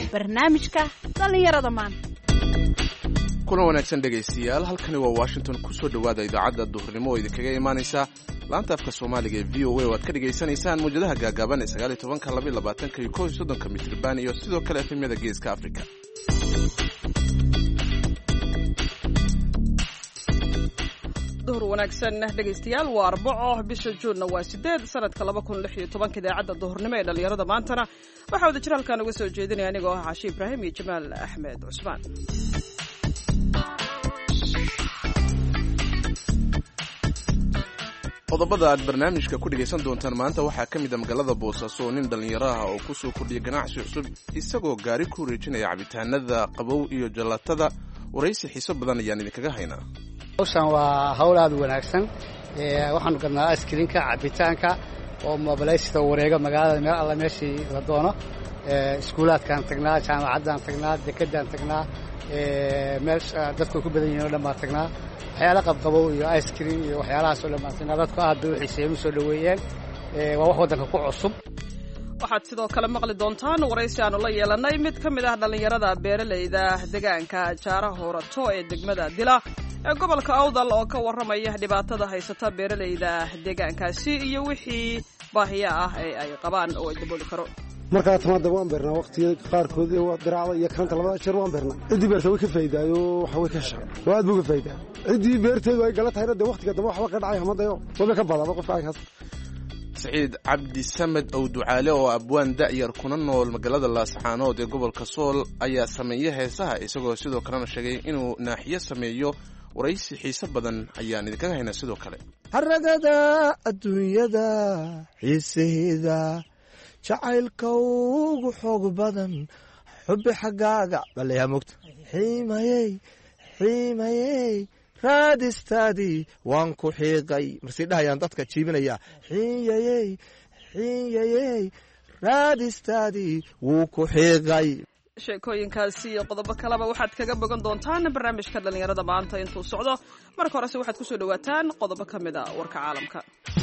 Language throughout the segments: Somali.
barnaamijka dhallinyarada maanta. kulan wanaagsan dhegaystayaal, halkani waa Washington. kusoo dhawaada idaacadda duhurnimo oo idinkaga imaanaysa laanta afka Soomaaliga ee VOA oo aad ka dhageysanaysaan muujadaha gaagaaban ee 19, 22 iyo 31 mitirban iyo sidoo kale efemyada Geeska Afrika. duhur wanaagsan dhegaystayaal, waa Arbaco bisha Juunna waa 8 sanadka 2016. idaacadda duhurnimo ee dhalinyarada maantana waxaa wada jir halkan uga soo jeedinaya anigoo ah Caashi Ibraahim iyo Jamaal Axmed Cusmaan. qodobada aad barnaamijka ku dhegaysan doontaan maanta waxaa ka mid ah magaalada Boosaaso oo nin dhalinyaro ah oo ku soo kordhiyay ganacsi cusub isagoo gaari ku wareejinaya cabitaanada qabow iyo jalaatada. waraysi xiiso badan ayaan idinkaga haynaa. hawshan waa hawl aad u wanaagsan. waxaanu gadnaa askrinka cabitaanka oo mobilaysta wareega magaalada meel alla meeshii la doono. iskuulaadkaan tagnaa, jaamacaddaan tagnaa, dekedaan tagnaa, meesha dadku ku badan yihiin oo dhan baan tagnaa. waxyaala qabqabow iyo ice cream iyo waxyaalahaas oo dhan baan tagnaa. dadku aad bay u xiiseeyeen, u soo dhoweeyeen. waa wax waddanka ku cusub. waxaad sidoo kale maqli doontaan waraysi aanu la yeelanay mid ka mid ah dhallinyarada beeralayda deegaanka Jaara Hoorato ee degmada Dila ee gobolka Awdal oo ka warramaya dhibaatada haysata beeralayda deegaankaasi iyo wixii baahiya ah ee ay qabaan oo ay dabooli karo. markaa tamada waan beernaa waqtiyada qaarkood diraacda iyo kanta labada jeer waan beernaa. cidii beerta way ka faa'iidaayo waxa way ka shaa waa aad buu ka faa'iidaa. cidii beerteedu ay gala tahayna de waqtiga dambe waxba ka dhacay hamadayo waba ka badaba qofka ay haas. Saciid Cabdi Samed oo ducaale oo abwaan da'yar kuna nool magaalada Laascaanood ee gobolka Sool ayaa sameeyay heesaha isagoo sidoo kalena sheegay inuu naaxiyo sameeyo. waraysi xiiso badan ayaan idinkaga haynaa sidoo kale. haragada adduunyada xiisaheeda jacaylka ugu xoog badan xubbi xaggaaga baleeyaa mogta xiimayey raadistaadii waan ku xiiqay marsii dhahayaan dadka jiibinaya xiiyayey raadistaadii wuu ku xiiqay. sheekooyinkaasi iyo qodobo kaleba waxaad kaga bogan doontaan barnaamijka dhallinyarada maanta intuu socdo. marka horese waxaad ku soo dhawaataan qodobo ka mid a warka caalamka.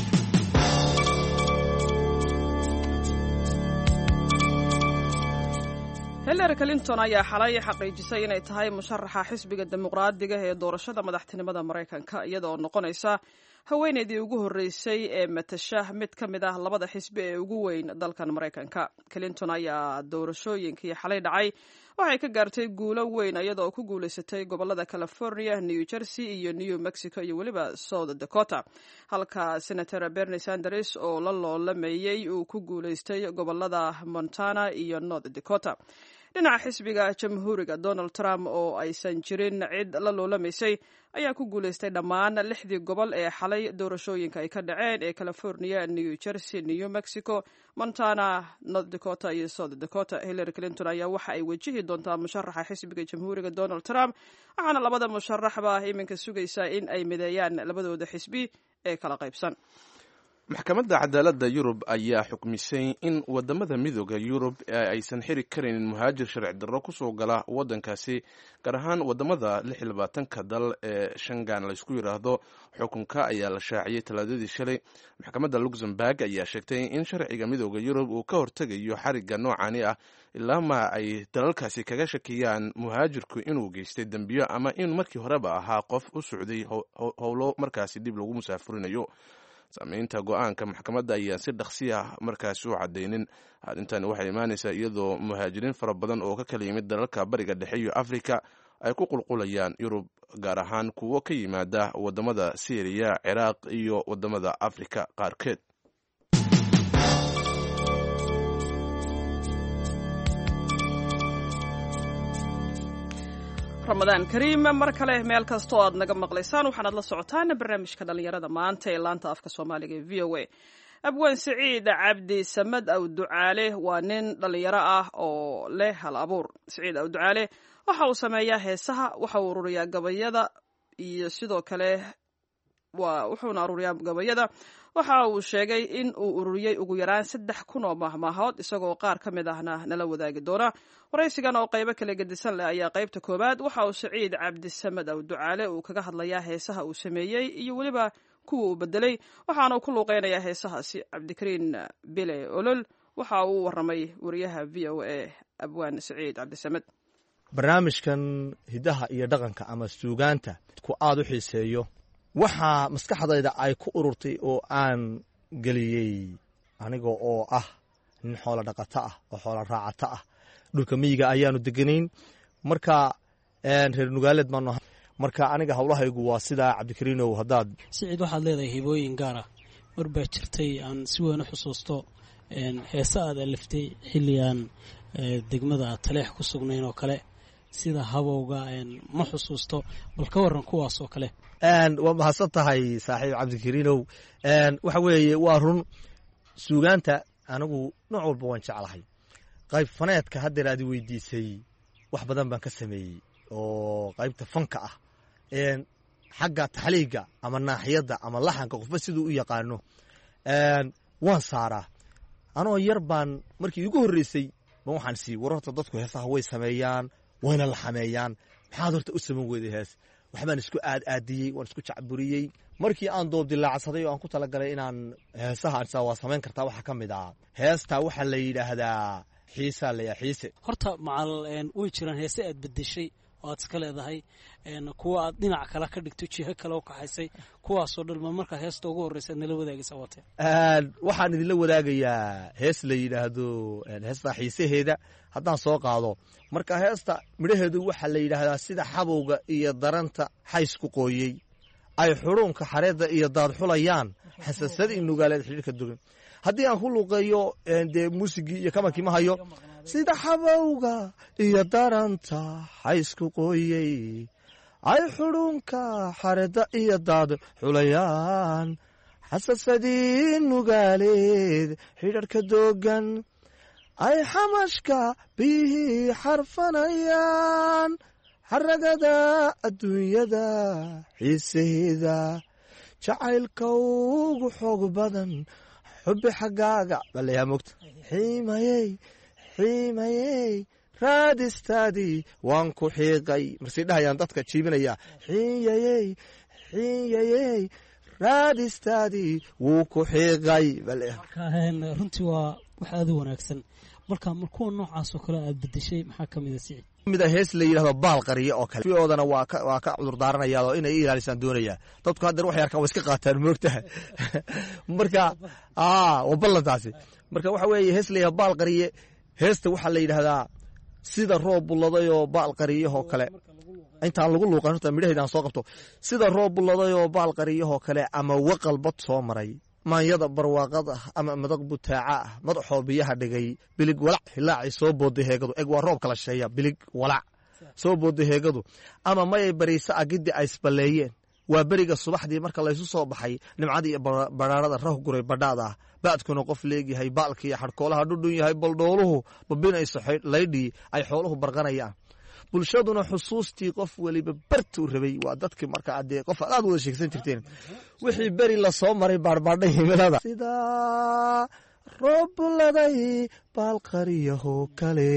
Hillary Clinton ayaa xalay xaqiijisay inay tahay musharaxa xisbiga dimuqraadiga ee doorashada madaxtinimada Mareykanka iyadoo noqonaysa haweeneydii ugu horeysay ee matasha mid ka mid ah labada xisbi ee ugu weyn dalkan Mareykanka. Clinton ayaa doorashooyinkii xalay dhacay waxay ka gaartay guulo weyn iyadoo ku guuleysatay gobolada California, New Jersey iyo New Mexico iyo weliba South Dakota, halka Senator Bernie Sanders oo la loolamayay uu ku guuleystay gobolada Montana iyo North Dakota. dhinaca xisbiga jamhuuriga Donald Trump oo aysan jirin cid la loolamaysay ayaa ku guuleystay dhammaan 6 gobol ee xalay doorashooyinka ay ka dhaceen ee California, New Jersey, New Mexico, Montana, North Dakota iyo South Dakota. Hillary Clinton ayaa waxa ay wajihi doontaa musharaxa xisbiga jamhuuriga Donald Trump, waxaana labada musharaxba iminka sugaysaa in ay mideeyaan labadooda xisbi ee kala qaybsan. maxkamadda cadaaladda Yurub ayaa xukmisay in wadamada midooda Yurub aysan xiri karin muhaajir sharci darro ku soo gala wadankaasi, gaar ahaan wadamada 26 dal ee Schengen la isku yiraahdo. xukunka ayaa la shaaciyay Talaadadii shalay. maxkamadda Luxembourg ayaa sheegtay in sharciga midooda Yurub uu ka hortagayo xariga noocani ah ilaa ma ay dalalkaasi kaga shakiyaan muhaajirku inuu geystay dambiyo ama in markii horeba ahaa qof u socday howlo markaasi dib lagu musaafurinayo. saamaynta go'aanka maxkamadda ayaa si dhaqsi ah markaasi u cadeynin. arrintan waxay imaanaysaa iyadoo muhaajiriin fara badan oo ka kala yimid dalalka bariga dhexe iyo Afrika ay ku qulqulayaan Yurub, gaar ahaan kuwo ka yimaada wadamada Syria, Ciraaq iyo wadamada Afrika qaarkeed. ramadaan kariim mar kale meel kasta oo aad naga maqlaysaan waxaanaad la socotaan barnaamijka dhallinyarada maanta ee laanta afka Soomaaliga ee VOA. abwaan Saciid Cabdi Samed aw ducaale waa nin dhalinyaro ah oo leh hal abuur. Saciid aw ducaale waxa uu sameeyaa heesaha, waxa uu ururiyaa gabayada iyo sidoo kale wuxuuna ururiyaa gabayada. waxa uu sheegay in uu ururiyay ugu yaraan 3,000 oo mahmaahood isagoo qaar ka mid ahna nala wadaagi doona. waraysigan oo qaybo kala gedisan leh ayaa qaybta koobaad waxa uu Saciid Cabdi Samed aw ducaale uu kaga hadlayaa heesaha uu sameeyay iyo weliba kuwa uu bedelay, waxaana ku luuqeynayaa heesahaasi Cabdikariin Bile Olol waxa uu warramay wariyaha v o a abwaan saciid cabdisamed. barnaamijkan hiddaha iyo dhaqanka ama suugaanta ku aad u xiiseeyo waxaa maskaxdayda ay ku ururtay oo aan geliyey aniga oo ah nin xoolo dhaqato ah oo xoolo raacato ah. dhulka miyiga ayaanu deganayn, marka reer nugaaleed baanu marka aniga hawlahaygu waa sidaa. cabdikariinow haddaad siciid waxaad leedahay hibooyin gaar ah, mar baa jirtay aan si weyn u xusuusto heese aad aliftay xilli aan degmada taleex ku sugnayn oo kale sida habowga ma xusuusto, bal ka waran kuwaas oo kale. waa mahadsan tahay saaxiib cabdikariinow. waxa weeye waa run, suugaanta anigu nooc walba waan jeclahay. qayb faneedka haddeer aad i weydiisay wax badan baan ka sameeyey oo qaybta fanka ah, xagga taxliiga ama naaxiyadda ama laxanka qofba siduu u yaqaano waan saaraa. anoo yar baan markii igu horreysay ma waxaan sii war horta dadku heesaha way sameeyaan wayna la xameeyaan, maxaad horta u saman weyday hees? waxbaan isku aadiyey, waan isku jacburiyey. markii aan doobdilaacsaday oo aan ku talagalay inaan heesaha waa samayn kartaa waxaa ka mid ah heestaa waxaa la yidhaahdaa xiisaa layaa xiise. horta macal way jiraan heese aad bedeshay oo aad iska leedahay, kuwa aad dhinac kale ka dhigto jiho kale u kaxaysay, kuwaasoo dhan ma markaa heesta ugu horreysa aad nala wadaagaysa watee? waxaan idinla wadaagayaa hees la yidhaahdo heestaa xiisaheeda haddaan soo qaado. marka heesta midhaheedu waxaa la yidhaahdaa sida xabowga iyo daranta xaysku qooyey ay xuruunka xareedda iyo daad xulayaan xasasadii nugaaleed xidhiirka dugan. haddii aan ku luuqeeyo dee muusigii iyo kamarkii ma hayo. sida xabowga iyo daranta xaysku qooyey ay xuruunka xareedda iyo daad xulayaan xasasadii nugaaleed xidhiirka dogan ay xamashka biyihii xarfanayaan xaragada adduunyada xiisaheeda jacaylka ugu xoog badan xubbi xaggaaga baleyaa mogta xiimayey xiimayey raadistaadii waan ku xiiqay marsii dhahayaan dadka jiibinaya xiiyayey xiiyayey raadistaadii wuu ku xiiqay baleya. runtii waa wax aad u wanaagsan. marka kuwa noocaasoo kale aad bedeshay maxaa ka mid a sicid? mida hees la yidhahdo baal qariye oo kale oodana waa ka cudur daaranayaa oo inay ilaalisaan doonaya. dadku haddeer wax yarka waa iska qaataan moogtaha marka waa ballantaasi. marka waxa weeye hees la yidhahdo baal qariye. heesta waxaa la yidhaahdaa sida roob bulladayoo baal qariyahoo kale. intaan lagu luuqan horta midhaheedaan soo qabto. sida roob bulladayoo baal qariyahoo kale ama waqal bad soo maray maanyada barwaaqada ama madaq butaaca ah madaxoo biyaha dhigay bilig walac hilaacay soo booday heegadu. eg waa roobka la sheeya bilig walac soo booday heegadu. ama mayay bariisa agiddi ay isballeeyeen waa beriga subaxdii marka laysu soo baxay nimcadii iyo badhaarada rah guray badhaada ah baadkuna qof leegyahay baalkiiyo xadhkoolaha dhudhun yahay baldhooluhu babinayso laydhii ay xooluhu barqanayaan. bulshaduna xusuustii qof weliba bartuu rabay waa dadkii marka adee qof aad wada sheegsan jirteen wixii beri la soo maray baarbadhay himilada sidaa roob buladay baalqariyahoo kale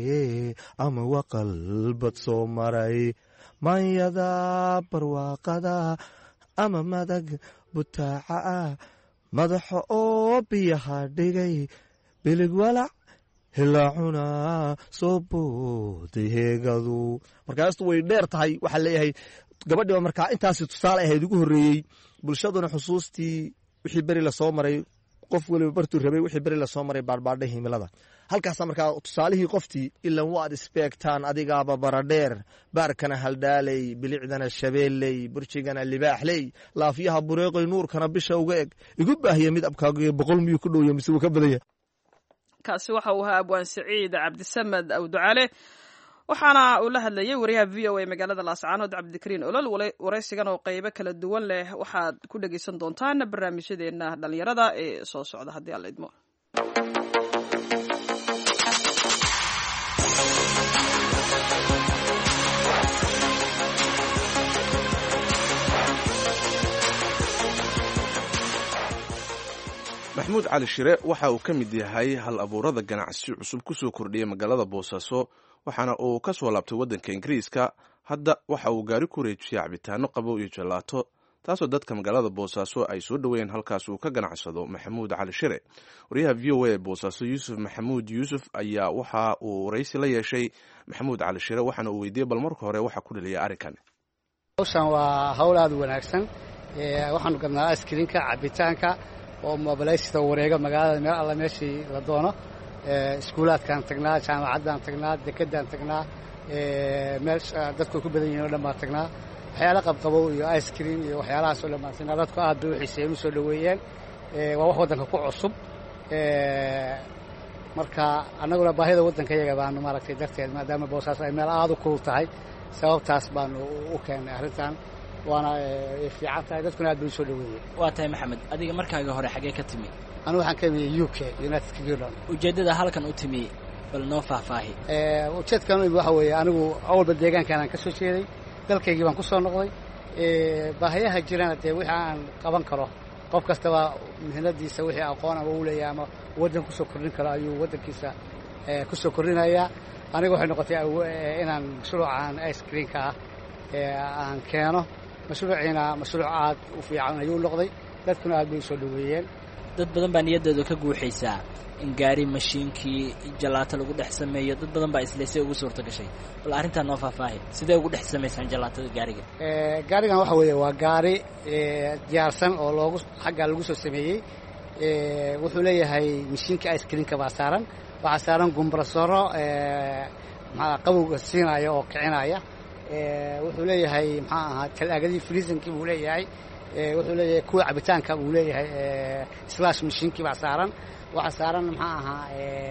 ama waqal bad soo maray maanyada barwaaqada ama madag butaaca ah madaxa oo biyaha dhigay bilig walac hilaacuna soo booday heegadu. markaastu way dheer tahay. waxaa leeyahay gabadhiiba markaa intaasi tusaale ahayd ugu horreeyey. bulshaduna xusuustii wixii beri lasoo maray qof weliba bartuu rabay wixii beri lasoo maray baarbadhay himilada. halkaasa markaa tusaalihii qoftii ilan waad isbeegtaan adigaaba baradheer baarkana haldhaaley bilicdana shabeelley burjigana libaaxley laafyaha bureeqoy nuurkana bisha uga eg igu baahiya mid abkaaga boqol miyuu ku dhowya mise wuu ka badanya. kaasi waxa uu ahaa abwaan saciid cabdisamed awducaale waxaana uu la hadlayay wariyaha v o a magaalada laascaanood cabdikariin olol. waraysigan oo qaybo kala duwan leh waxaad ku dhegaysan doontaan barnaamijyadeena dhallinyarada ee soo socda haddii alla idmo. maxamuud cali shire waxa uu ka mid yahay hal abuurada ganacsi cusub ku soo kordhiyay magaalada boosaaso waxaana uu ka soo laabtay waddanka ingiriiska. hadda waxa uu gaari ku wareejiyay cabitaano qabow iyo jalaato taasoo dadka magaalada boosaaso ay soo dhoweeyeen halkaas uu ka ganacsado maxamuud cali shire. wariyaha v o a boosaaso yuusuf maxamuud yuusuf ayaa waxa uu waraysi la yeeshay maxamuud cali shire waxaana uu weydiiyey bal marka hore waxa ku dhaliyay arrinkan. hawshan waa hawl aad u wanaagsan. waxaanu gadnaa askrinka cabitaanka oo mobilaysida wareega magaalada meel alla meeshii la doono. iskuulaadkaan tagnaa, jaamacaddaan tagnaa, dekedaan tagnaa, meel dadku ku badan yihiin oo dhan baan tagnaa. waxyaala qabqabow iyo ice cream iyo waxyaalahaas oo dhan baan tagnaa. dadku aad bay u xiiseeyeen u soo dhoweeyeen. waa wax waddanka ku cusub. marka annaguna baahida waddanka iyaga baanu maaragtay darteed maadaama boosaaso ay meel aad u kulul tahay sababtaas baanu u keennay arrintan. waana fiican tahay, dadkuna aad bay u soo dhoweeyeen. waa tahay maxamed, adiga markaaga hore xaggee ka timi? anigu waxaan ka imiyey UK, United Kingdom. ujeeddada halkan u timi bal noo faahfaahi. ujeedkan u imi waxa weeye anigu awalba deegaankaanaan ka soo jeeday, dalkaygii baan ku soo noqday. baahiyaha jirana dee wixii aan qaban karo qof kastaba mihnadiisa wixii aqoon ama u leeyahay ama waddan ku soo kordhin karo ayuu waddankiisa ku soo kordhinayaa. aniga waxay noqotay inaan mashruucan ice creamka aan keeno. mashruuciina mashruuc aad u fiican ayuu noqday, dadkuna aad bay u soo dhoweeyeen. dad badan baa niyaddooda ka guuxaysaa in gaari mashiinkii jalaato lagu dhex sameeyo. dad badan baa isleysay ugu suurta gashay. bal arrintaa noo faahfaahi, sidee ugu dhex samaysaan jalaatada gaariga? gaarigan waxa weeye waa gaari diyaarsan oo xaggaa lagu soo sameeyey. wuxuu leeyahay mashiinka ice creamka baa saaran. waxaa saaran gumbrasoro qabowga siinaya oo kicinaya. wuxuu leeyahay maxaa ahaa talaagadii freezinkii buu leeyahay. wuxuu leeyahay kuwa cabitaanka buu leeyahay slash mashiinkii baa saaran. waxaa saaran maxaa ahaa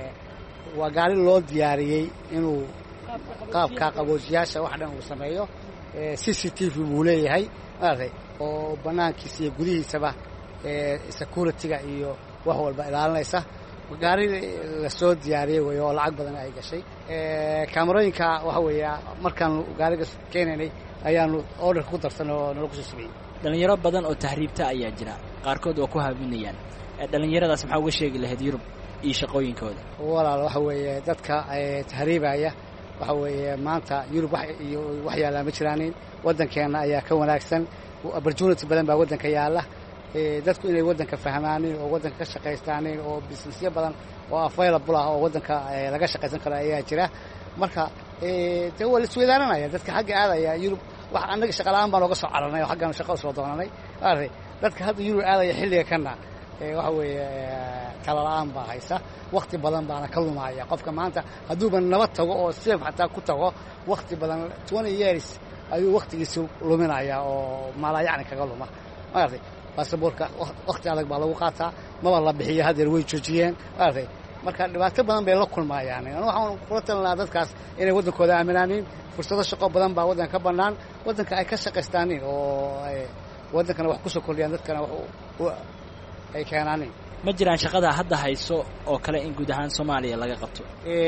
waa gaari loo diyaariyey inuu qaabka qaboojiyaasha wax dhan uu sameeyo. CCTV buu leeyahay maaragtay oo bannaankiisa iyo gudihiisaba security-ga iyo wax walba ilaalinaysa. gaari lasoo diyaariyey wey oo lacag badan ay gashay. kaamarooyinka waxa weeye markaan gaariga keenaynay ayaanu orderka ku darsan oo nala kusoo sameeyey. dhallinyaro badan oo tahriibta ayaa jira, qaarkood waa ku haaminayaan. dhallinyaradaas maxaa uga sheegi lahayd Yurub iyo shaqooyinkooda? walaal waxa weeye dadka tahriibaya waxa weeye maanta Yurub wax yaala ma jiraanin. waddankeena ayaa ka wanaagsan. opportunity badan baa waddanka yaala. dadku inay waddanka fahmaaneen oo waddanka ka shaqaystaaneen oo businessyo badan oo available ah oo waddanka laga shaqaysan karo ayaa jira. marka dee waa la isweydaaranaya dadka xagga aadaya Yurub. wax annaga shaqa la'aan baan ooga soo cararnay oo xaggaan shaqo soo doonanay. dadka hadda Yurub aadaya xilliga kana waxa weeye tala la'aan baa haysa. waqti badan baana ka lumaya qofka maanta hadduuba nabad tago oo safe xataa ku tago waqti badan 20 years ayuu waqtigiisa luminaya oo maalayacni kaga luma. baasaboorka waqti adag baa lagu qaataa, maba la bixiyo hadeer way joojiyeen. marka dhibaato badan bay la kulmayaan. waxaan kula talinayaa dadkaas inay waddankooda aaminaaniin. fursado shaqo badan baa waddanka ka bannaan, waddanka ay ka shaqaystaaniin oo waddankana wax ku soo kordhiyaan, dadkana wax ay keenaaniin. ma jiraan shaqada hadda hayso oo kale in guud ahaan Soomaaliya laga qabto?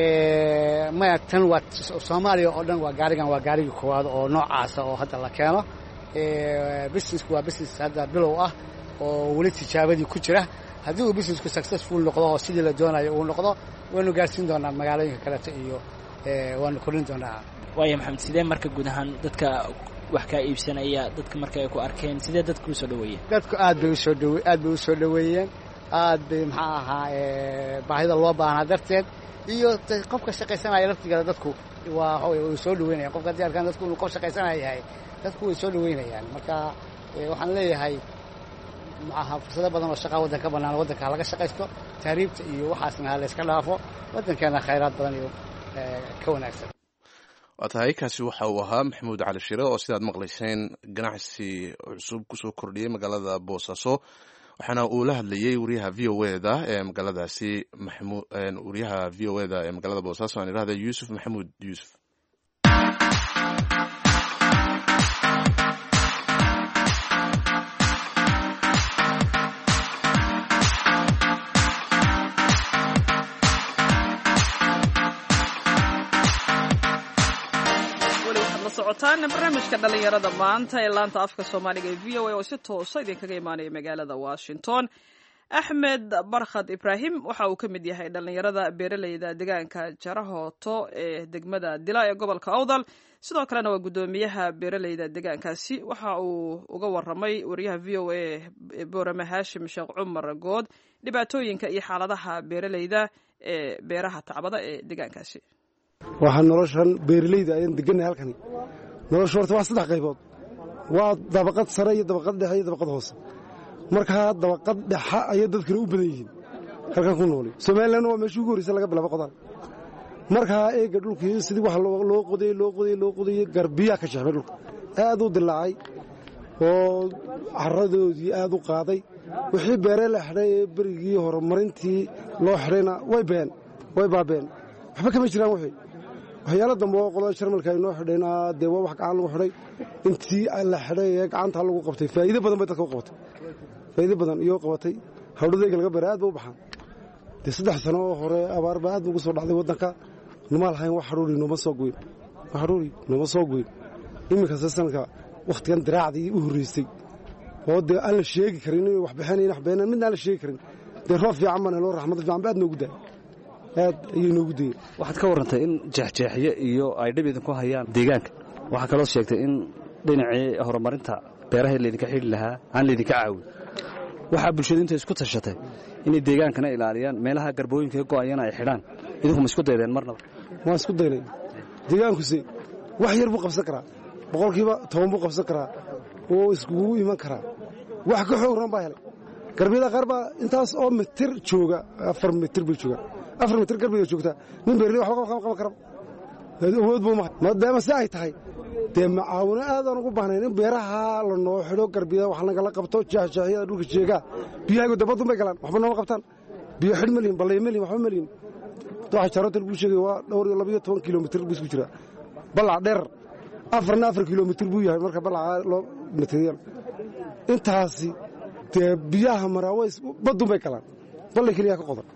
maya, tan waa Soomaaliya oo dhan. waa gaarigan waa gaarigii koowaad oo noocaasa oo hadda la keeno. businessku waa business hadda bilow ah oo weli tijaabadii ku jira. haddii uu businessku successful noqdo oo sidii la doonayo uu noqdo waynu gaarsiin doonaa magaalooyinka kaleeto iyo waanu kordhin doonaa. waayo maxamed, sidee marka guud ahaan dadka wax kaa iibsanaya, dadka marka ay ku arkeen sidee dadku u soo dhoweeyeen? dadku aad bay u soo dhoweeyeen. aad bay maxaa ahaa baahida loo baahnaa darteed iyo qofka shaqaysanaya laftigeeda dadku way soo dhoweynayaan. qofka haddii arkaan dadku inuu qof shaqaysanaya yahay dadku way soo dhoweynayaan. marka waxaan leeyahay maxaa fursado badan oo shaqaa waddanka bannaan waddanka laga shaqaysto. tahriibta iyo waxaasna ha la iska dhaafo. waddankeena khayraad badan iyo ka wanaagsan. waa tahay kaasi waxa uu ahaa maxamuud cali shire oo sidaad maqlayseen ganacsi cusub kusoo kordhiyey magaalada boosaaso. waxaana uu la hadlayey wariyaha v o da ee magaaladaasi wariyaha v o da ee magaalada boosaaso aan idhahda yuusuf maxamuud yuusuf. socotaan barnaamijka dhalinyarada maanta ee laanta afka soomaaliga ee v o a oo si toosa idinkaga imaanaya magaalada Washington. axmed barkhad ibraahim waxa uu ka mid yahay dhallinyarada beeraleyda deegaanka jarahooto ee degmada dila ee gobolka awdal sidoo kalena waa guddoomiyaha beeraleyda deegaankaasi waxa uu uga waramay wariyaha v o a boorame haashim sheekh cumar good dhibaatooyinka iyo xaaladaha beeraleyda ee beeraha tacbada ee deegaankaasi. waxaa noloshan beeraleyda ayaan degannahay halkani nolosha horta waa 3 qaybood waa dabaqad sare iyo dabaqad dhexe iyo dabaqad hoose markaa dabaqad dhexa ayay dadkana u badan yihiin halkan ku nool Soomaaliland waa meeshii ugu horreysay laga bilaabo qodaan markaa eega dhulkii sidii wax loo qoday garbiya ka shaqeeyay dhulka aad u dilaacay oo carradoodii aad u qaaday wixii beere la xidhay berigii horumarintii loo xidhayna way baabeen waxba kama jiraan waxyaalo dambe oo qolada Jarmalka ay noo xidhayna dee waa wax gacan lagu xidhay intii la xidhay gacanta lagu qabtay faa'iido badan bay dadka u qabatay faa'iido badan iyo qabatay hawdadayga laga beeray aad buu baxan dee 3 sano hore abaar baa aad ugu soo dhacday wadanka nimaal hayn wax xaruuri nooma soo goyn iminka sanadka waqtigan diraacdii u horeysay oo dee aan la sheegi karin inay wax bixinayaan midna la sheegi karin dee roob fiican ma loo raxmad fiican baad noogu daa aad ayay noogu dayay. waxaad ka warantay in jeexjeexye iyo ay dhib idin ku hayaan deegaanka waxaa kaloo sheegtay in dhinacii horumarinta beeraha leedinka xidhi lahaa aan leedinka caawin waxaa bulshada inta isku tashatay inay deegaankana ilaaliyaan meelaha garbooyinka ee go'ayana ay xidhaan idinku ma isku daydeen marnaba? waan isku daynay deegaankuse wax yar buu qabsan karaa boqolkiiba 10 buu qabsan karaa oo iskugu iman karaa wax ka xoog ran baa helay garbiyada qaar baa intaas oo mitir jooga 4 mitir buu jooga 4 mitir garbiyada joogta nin beerley wax qaban karo awood buu maadaama si ay tahay dee macaawino aadan ugu baahnayn in beeraha la noo xidho garbiyada wax lagala qabto jeexjeexyada dhulka jeega biyaha dabadun bay galaan waxba nooma qabtaan biyo xidh malin ballaymalin waxba malin waxa jarota lagu sheegay waa dhowr iyo 12 kilomitir buu isku jira balac dheer 4 kilomitir buu yahay marka balac loo material intaasi dee biyaha maraaways badun bay galaan ballay kaliya ka qodan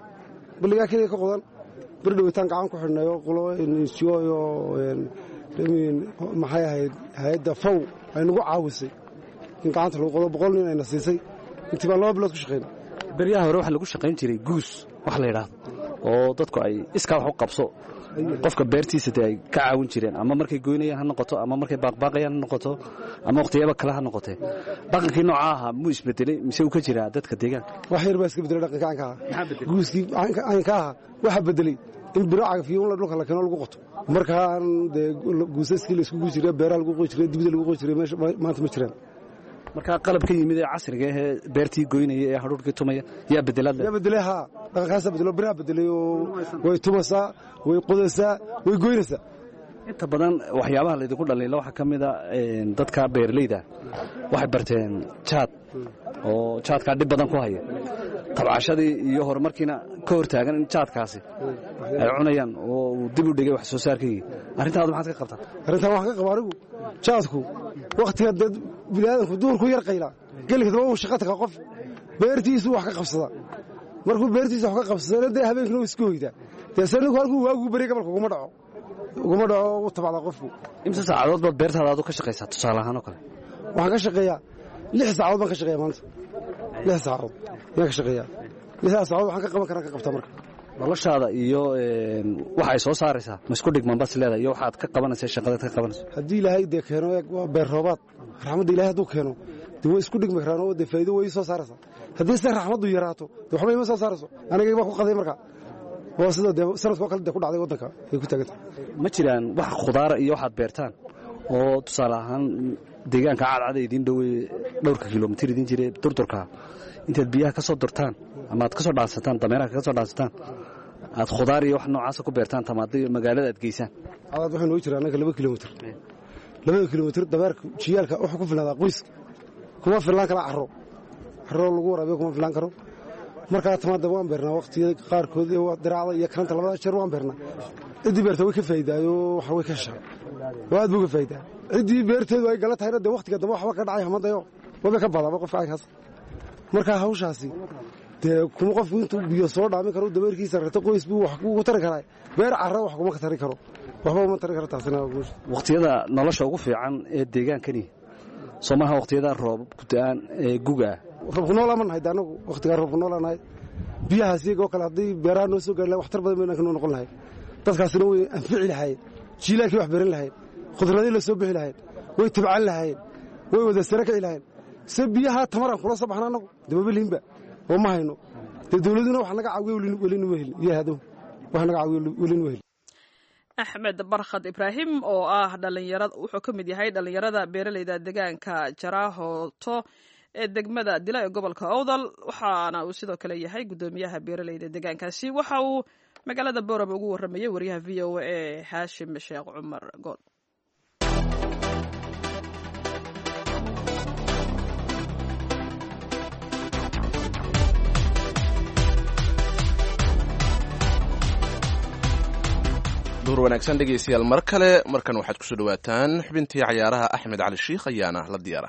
bardhawtaan gacan ku xidhnayo qolo NGO maxay ahayd hay'adda FAO ay nagu caawisay in gacanta lagu qodo 100 nin ayna siisay intii baan 2 bilood ku shaqeynay. beryaha hore waxa lagu shaqayn jiray guus wax la yiraahdo oo dadku ay iska wax u qabso qofka beertiisa ay ka caawin jireen ama markay goynayaan ha noqoto ama markay baaqbaaqayaan ha noqoto ama waqtiyada kale ha noqotee dhaqankii noocaha muu isbedelay mise uu ka jiraa dadka deegaanka? wax yar baa iska bedelay dhaqanka guuskii aanka waxa bedelay in biraaca fiyoon la dhulka la keeno lagu qoto markaan dee guusaskii la isku jiray beeraha lagu qoy jiray dibida lagu qoy jiray maanta ma jiraan. marka qalabka yimid ee casriga ah beertii goynaya ee hadhuudhkii tumaya yaa bedelaha dhaqankaas bedelo biraha bedelay way tumasa way qodaysa way goynaysa. inta badan waxyaabaha la idinku dhaliilo waxa kamida dadka beeraleyda waxay barteen jaad oo jaadka dhib badan ku haya tabcashadii iyo horumarkiina ka hortaagan in jaadkaasi ay cunayaan oo dib u dhigay wax soo saarkii arrintaadu maxaad ka qabtaa? arrintan wax ka qaba anigu jaadku waqtiga dad bilaadanku duurku yar qayla galkada uu shaqo taga qof beertiisu wax ka qabsada markuu beertiisa wax ka qabsado dee habeenkii uu isku hoyda dee sanadku halkuu waagu bari gabalka uguma dhaco u tabacda qofku. imsa saacadood baad beertaada aad ka shaqaysaa tusaale ahaan oo kale? waxaan ka shaqeeyaa 6 saacadood baan ka shaqeeyaa maanta 6 saacadood yaan ka shaqeeyaa 6 saacadood waxaan ka qaban karaa ka qabtaa marka noloshaada iyo waxa ay soo saaraysaa ma isku dhigman bas leedahay iyo waxaad ka qabanaysaa shaqadaad ka qabanaysaa? haddii ilaahay dee keeno waa beer roobaad raxmadda ilaahay hadduu keeno dee way isku dhigmi karaan oo dee faa'iido way soo saaraysaa haddii se raxmaddu yaraato dee waxba ima soo saarayso anigay baa ku qaday marka waa sida dee sanadkoo kale dee ku dhacday waddanka ay ku taagantahay. ma jiraan wax khudaara iyo waxaad beertaan oo tusaale ahaan deegaanka cadcada idin dhowey dhowrka kilomitir idin jiray durdurka intaad biyaha ka soo durtaan ama aad ka soo dhaansataan dameeraha ka soo dhaansataan aad khudaar iyo wax noocaas ku beertaan tamaado magaalada aad geysaan? cadaad waxay noo jiraan annaga 2 kilomitir dameerka jiyaalka wuxuu ku filnaadaa qoyska kuma filan kala carro lagu waraabiyo kuma filan karo markaa tamaada waan beernaa waqtiyada qaarkood ee waa diraacda iyo kanta 2 jeer waan beernaa cidii beerta way ka faa'iidaayo waxa way ka shaa waad buu ka faa'iidaa cidii beerteedu ay gala tahayna de waqtiga dambe waxba ka dhacay hamadayo wada ka badaba qofka ay kaas markaa hawshaasi dee kuma qofku intuu biyo soo dhaamin karo dameerkiisa rarta qoys buu wax ku tari karaa beer carro wax kuma tari karo waxba uma tari karo taasina waqtiyada nolosha ugu fiican ee deegaankani Soomaha waqtiyada roob ku da'an ee guga roobku nool ama nahay anagu waqtigaa roobku nool nahay biyahaas iyagoo kale haddii beeraha noo soo gaari lahay waxtar badan bayna noqon lahayd dadkaasina way anfici lahayd jiilaalkii wax beran lahayd khudradii la soo bixi lahayd way tabcan lahayd way wada sare kici lahayd se biyaha tamaraan kula soo baxna anagu dababaliinba oo ma hayno dee dawladuna wax naga caawiyo welinu ma helin iyo hadow wax naga caawiyo welinu ma helin axmed barkhad ibraahim oo ah dhalinyarada wuxuu ka mid yahay dhalinyarada beeralayda deegaanka jaraahoto ee degmada dila ee gobolka owdal waxaana uu sidoo kale yahay guddoomiyaha beeralayda deegaankaasi waxa uu magaalada boorama ugu warramayay wariyaha v o a ee haashim sheekh cumar good duur wanaagsan dhegaystayaal mar kale markan waxaad kusoo dhawaataan xubintii cayaaraha axmed cali shiikh ayaana la diyaara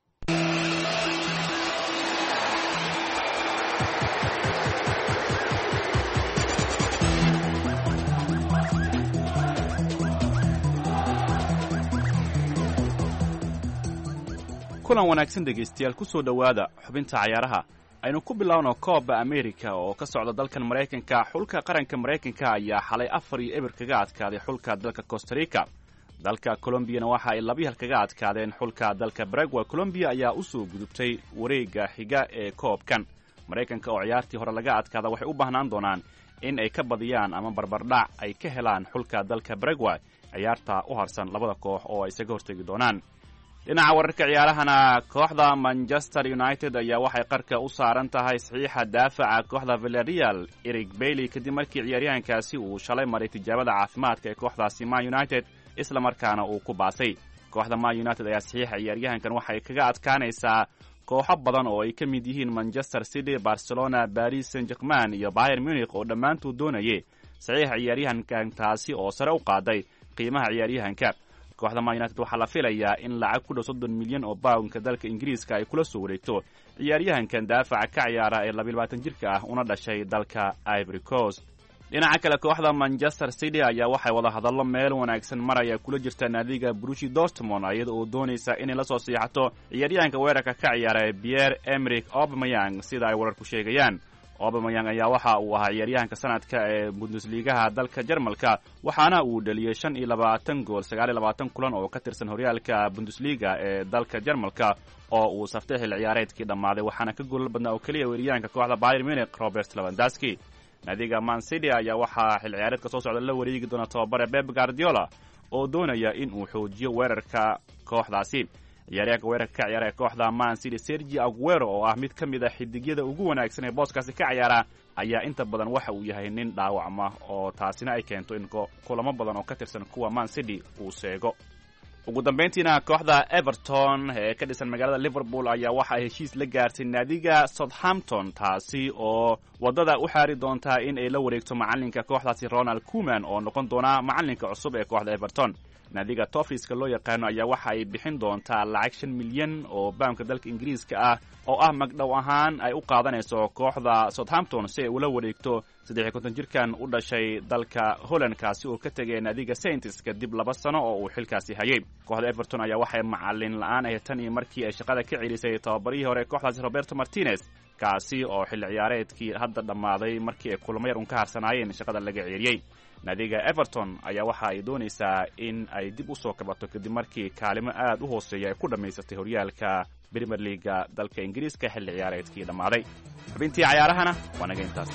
kulan wanaagsan dhegaystayaal ku soo dhowaada xubinta cayaaraha aynu ku bilowno koobba amerika oo ka socda dalkan maraykanka xulka qaranka maraykanka ayaa xalay 4-0 kaga adkaaday xulka dalka costarica dalka colombiyana waxa ay 2-1 kaga adkaadeen xulka dalka baragway colombiya ayaa u soo gudubtay wareegga xiga ee koobkan maraykanka oo ciyaartii hore laga adkaada waxay u baahnaan doonaan in ay ka badiyaan ama barbardhac ay ka helaan xulka dalka baragway ciyaarta u harsan labada koox oo ay isaga hortegi doonaan dhinaca wararka ciyaarahana kooxda manchester united ayaa waxay qarka u saaran tahay saxiixa daafaca kooxda villarreal eric bailey kadib markii ciyaaryahankaasi uu shalay maray tijaabada caafimaadka ee kooxdaasi man united isla markaana uu ku baasay kooxda man united ayaa saxiixa ciyaaryahankan waxay kaga adkaanaysaa kooxo badan oo ay ka mid yihiin manchester city barcelona paris saint-germain iyo bayern munich oo dhammaantood doonayay saxiixa ciyaaryahankan taasi oo sare u qaaday qiimaha ciyaaryahanka kooxda man united waxaa la filayaa in lacag ku dhow 30 milyan oo poundka dalka ingiriiska ay kula soo wareegto ciyaaryahankan daafaca ka ciyaara ee 22 jirka ah una dhashay dalka Ivory Coast dhinaca kale kooxda Manchester City ayaa waxay wada hadallo meel wanaagsan maraya kula jirta naadiga Borussia Dortmund iyada oo doonaysa inay la soo siixato ciyaaryahanka weerarka ka ciyaara Pierre-Emerick Aubameyang sida ay wararku sheegayaan Aubameyang ayaa waxa uu ahaa ciyaaryahanka sanadka ee Bundesliga dalka Jarmalka waxaana uu dhaliyay 25 gool 29 kulan oo ka tirsan horyaalka Bundesliga ee dalka Jarmalka oo uu saftay xil ciyaareedkii dhamaaday waxaana ka gool badnaa oo kaliya weeraryahanka kooxda Bayern Munich Robert Lewandowski naadiga Man City ayaa waxaa xil ciyaareedka soo socda la wareegi doona tababare Pep Guardiola oo doonaya in uu xoojiyo weerarka kooxdaasi ciyaaryahanka weerarka ka ciyaara kooxda Man City Sergio Aguero oo ah mid ka mid ah xidigyada ugu wanaagsan ee booskaasi ka ciyaara ayaa inta badan waxa uu yahay nin dhaawacma oo taasina ay keento in kulamo badan oo ka tirsan kuwa Man City uu seego ugu dambeyntiina kooxda Everton ee ka dhisan magaalada Liverpool ayaa waxa ay heshiis la gaartay naadiga Southampton taasi oo wadada u xaari doonta in ay la wareegto macalinka kooxdaasi Ronald Koeman oo noqon doona macalinka cusub ee kooxda Everton naadiga Toffeeska loo yaqaano ayaa waxa ay bixin doontaa lacag 5 milyan oo poundka dalka Ingiriiska ah oo ah magdhow ahaan ay u qaadanayso kooxda Southampton si ay ula wareegto 53 jirkan u dhashay dalka Holland kaasi oo ka tagay naadiga Saints kadib 2 sano oo uu xilkaasi hayay kooxda Everton ayaa waxay macallin la'aan ay tan iyo markii ay shaqada ka celisay tababarihii hore kooxdaasi Roberto Martinez kaasi oo xil ciyaareedkii hadda dhamaaday markii ay kulamo yar un ka harsanaayeen shaqada laga ceeliyay naadiga Everton ayaa waxa ay doonaysaa in ay dib u soo kabato kadib markii kaalimo aad u hooseeya ay ku dhameysatay horyaalka Premier League dalka Ingiriiska xil ciyaareedkii dhamaaday xubintii ciyaarahana waa naga intaas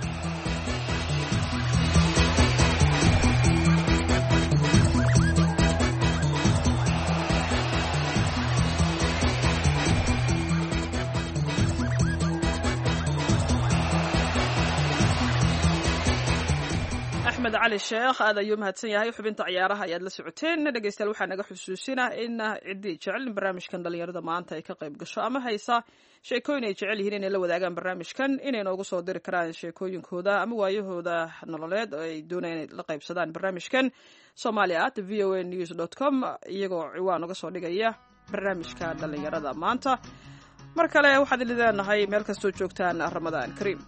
axmed cali sheekh aad ayuu mahadsan yahay xubinta ciyaaraha ayaad la socoteen dhegeystayaal waxaa naga xusuusinah in ciddii jecel in barnaamijkan dhalinyarada maanta ay ka qayb gasho ama haysa sheekooyin ay jecel yihiin inay la wadaagaan barnaamijkan inay noogu soo diri karaan sheekooyinkooda ama waayahooda nololeed oo ay doonayaan inay la qaybsadaan barnaamijkan somalia@voanews.com iyagoo ciwaan uga soo dhigaya barnaamijka dhalinyarada maanta mar kale waxaad idin leenahay meel kastoo joogtaan ramadaan kariim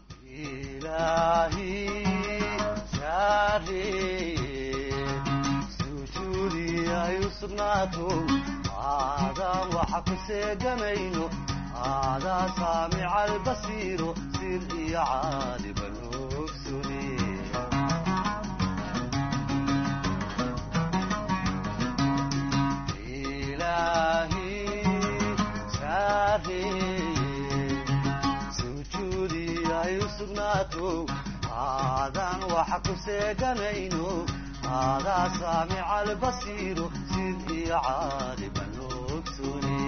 sujuudi ay u sugnaato aadan waxa ku seegamayno هذا سامع البصير سر عالم الأكسني إلهي ساري سجودي يسناتو هذا وحق سيقنينو هذا سامع البصير سر عالم الأكسني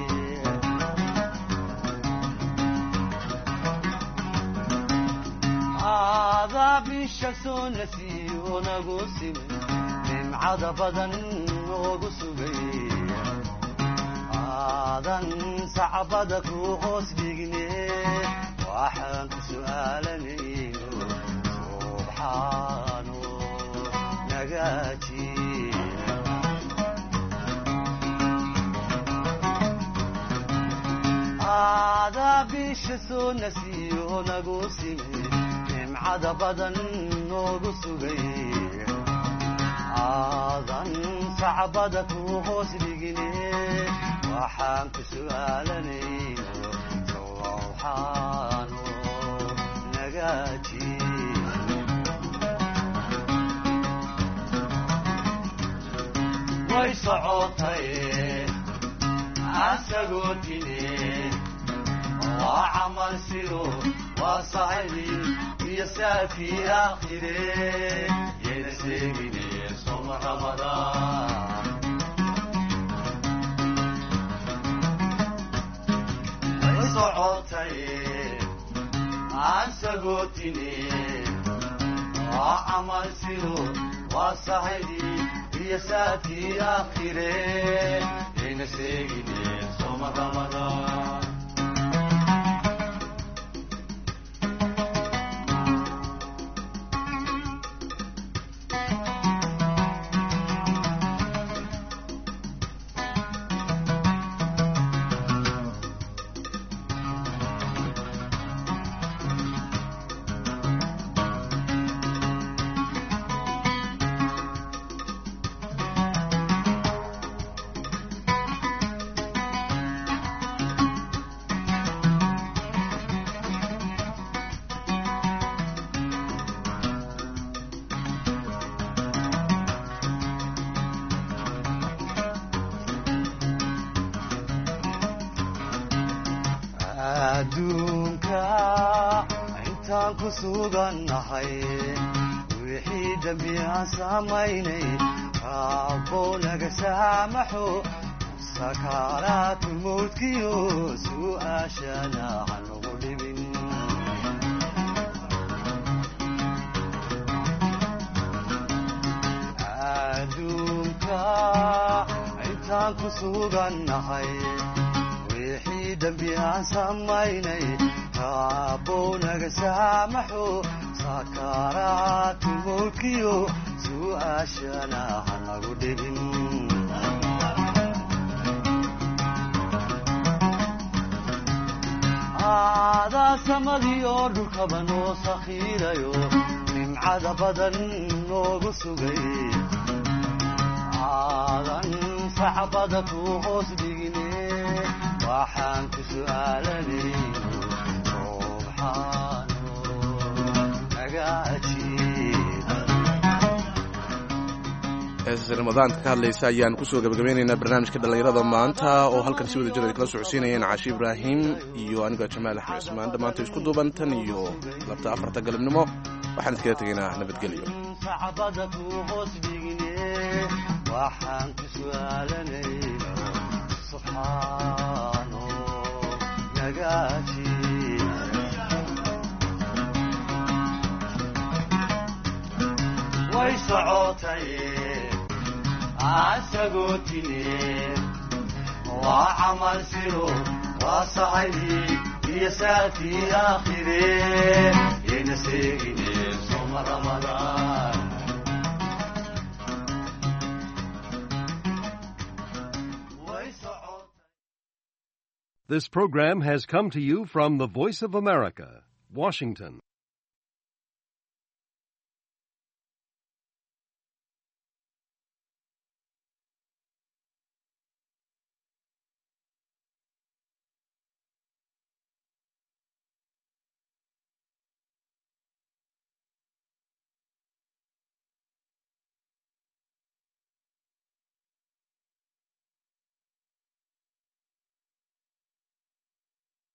هذا بالشمس نسيون قسم من عذبا وقسبي هذا صعبدك وقسبيني وحنك سؤالني سبحانه نجاتي هذا بالشمس نسيون قسم عدا بدن وقصبي عاdan صعبدك وهوس بيجني وحانك سؤالني سوحانو نجاتي ويصعوتي عسقوتني وعمل سيرو وصعدي يسافي آخره ينسيني صوم رمضان وصعوتي عن سقوتني وعمل سيرو وصعدي يسافي آخره ينسيني صوم رمضان adduunka intaan ku sugannahay wixii dambi aan samaynay raabbow naga saamaxo sakaaraatu mawdkiyo su'aashana hanugu dhibin adduunka intaan ku sugannahay wixii dambi aan samaynay raabbow naga saamaxo sakaaraatu mawdkiyo su'aashana hanagu dhibin aadaa samadii oo dhulkaba noo sakhiirayo nimcada badan noogu sugay aadan sacbada ku hoos dhigine waxaan ku su'aalanayno subxaano naga ajiib ramadaanka ka hadlaysa ayaan kusoo gabagabeynaynaa barnaamijka dhallinyarada maanta oo halkan si wada jir ay kala socodsiinayeen caashi ibraahim iyo aniga jamaal axmed cismaan dhammaanta isku duuban tan iyo labta afarta galabnimo waxaan iskaga tegaynaa nabadgelyo waxaan ku su'aalanayno subxaano naga ajiib way socotay asagotine waa camal siro waa sacaydi iyo saatii aakhire yayna seegine soma ramadaan This program has come to you from the Voice of America, Washington.